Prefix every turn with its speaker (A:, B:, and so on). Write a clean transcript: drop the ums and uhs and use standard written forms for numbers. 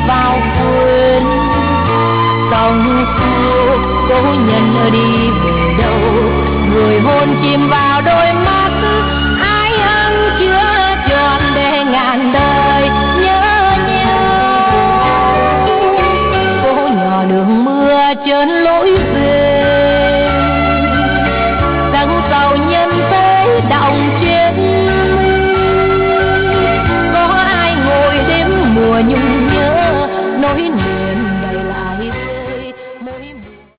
A: vào quên. Dòng suốt cố nhân đi về đâu, người hôn chim vang